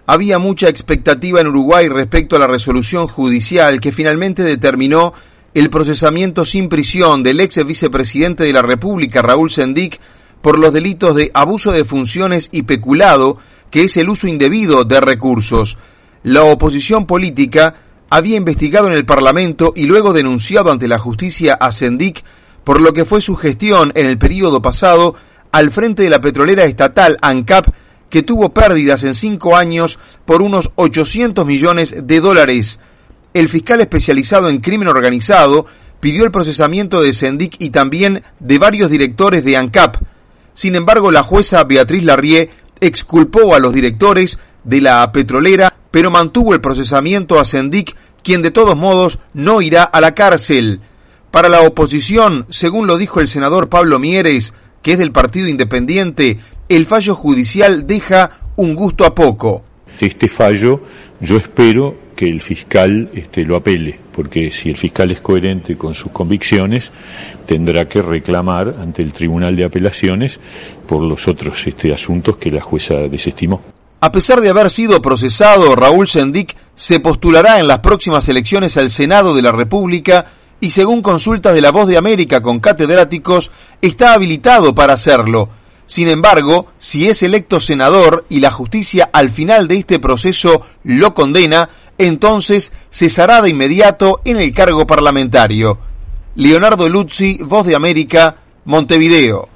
Había mucha expectativa en Uruguay respecto a la resolución judicial que finalmente determinó el procesamiento sin prisión del ex vicepresidente de la República, Raúl Sendic, por los delitos de abuso de funciones y peculado, que es el uso indebido de recursos. La oposición política había investigado en el Parlamento y luego denunciado ante la justicia a Sendic por lo que fue su gestión en el período pasado al frente de la petrolera estatal ANCAP, que tuvo pérdidas en 5 años por unos 800 millones de dólares. El fiscal especializado en crimen organizado pidió el procesamiento de Sendic y también de varios directores de ANCAP. Sin embargo, la jueza Beatriz Larrié exculpó a los directores de la petrolera, pero mantuvo el procesamiento a Sendic, quien de todos modos no irá a la cárcel. Para la oposición, según lo dijo el senador Pablo Mieres, que es del Partido Independiente, el fallo judicial deja un gusto a poco. Este fallo, yo espero que el fiscal lo apele, porque si el fiscal es coherente con sus convicciones, tendrá que reclamar ante el Tribunal de Apelaciones por los otros asuntos que la jueza desestimó. A pesar de haber sido procesado, Raúl Sendic se postulará en las próximas elecciones al Senado de la República y, según consultas de La Voz de América con catedráticos, está habilitado para hacerlo. Sin embargo, si es electo senador y la justicia al final de este proceso lo condena, entonces cesará de inmediato en el cargo parlamentario. Leonardo Luzzi, Voz de América, Montevideo.